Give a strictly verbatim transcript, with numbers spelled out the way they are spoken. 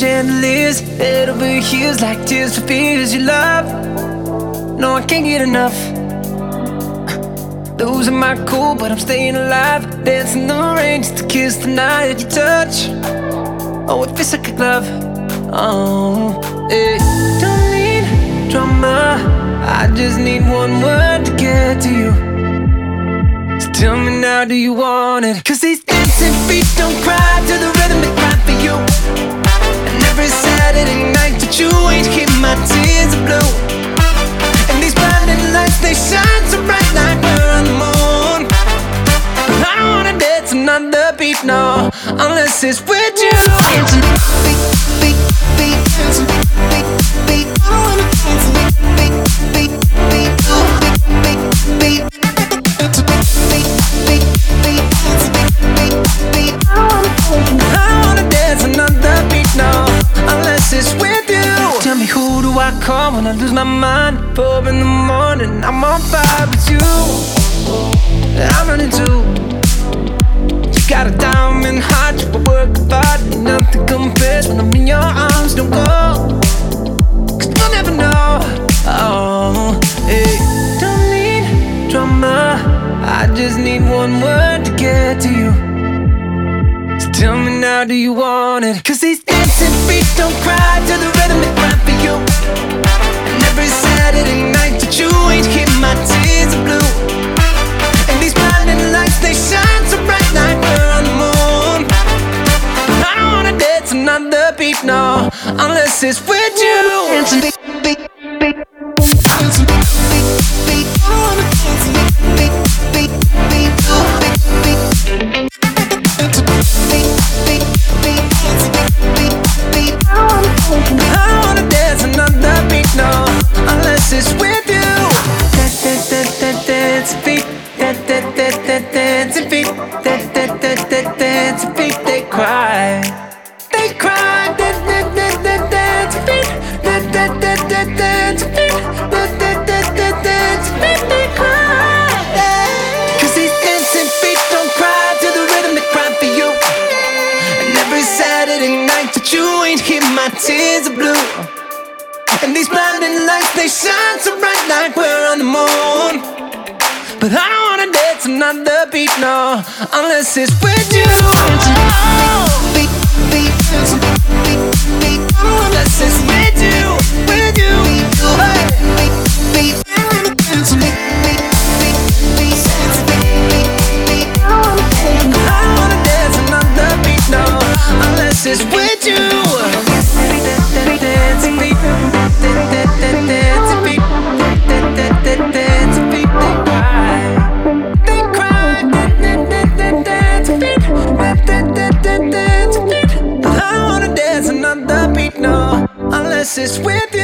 chandeliers, head over heels like tears for fears you love. No, I can't get enough. Losing my cool, but I'm staying alive. Dancing in the rain just to kiss the night that you touch. Oh, it feels like a glove. Oh, hey. Don't need drama, I just need one word to get to you. So tell me now, do you want it? Cause these dancing feet don't cry to the rhythm they cry for you. And every Saturday night that you ain't keep my tears are blue. And these blinding lights, they shine so bright like we're on the moon. But I don't wanna dance another beat, no, unless it's with you. Beat, beat, beat, dancing, beat, beat, I wanna dance, beat, beat, beat, beat, beat, beat, beat, beat, beat, beat, dancing, beat, beat, I wanna dance another beat, no, unless it's with you. Tell me, who do I call when I lose my mind? Four in the morning, I'm on fire with you. I'm running too. You got a diamond heart, you work hard, and nothing compares when I'm in your arms. Don't go, cause you'll never know. Oh, hey. Don't need drama, I just need one word to get to you. So tell me now, do you want it? Cause these dancing feet don't cry to the rhythm they cry for you. And every Saturday night that you ain't keep my tears are blue. And these blinding lights, they shine so bright like we're on the moon. But I don't wanna dance another beat, no, unless it's with you. Dancing beat, beat, beat, dancing beat, beat, beat, I wanna dance beat, beat, beat, beat, beat, beat. I wanna dance another beat, no, unless it's with you. Dance feet, dance feet, dance feet, they cry, they cry. Dance feet, dance feet, dance feet, they cry. Cause these dancing feet don't cry to the rhythm they cry for you. And every Saturday night that you ain't here, my tears are blue. And these blinding lights, they shine so bright like we're on the moon. But I don't wanna dance another beat, no, unless it's with you. Beat, beat, beat, beat, unless it's with you, with you. Hey. Beat, beat, beat, beat, beat, beat, I don't wanna dance another beat, no, unless it's with you. Dance beat, dance beat, dance beat, dance beat, they cry, they cry, dance beat, dance beat. I don't wanna dance another beat, no, unless it's with you.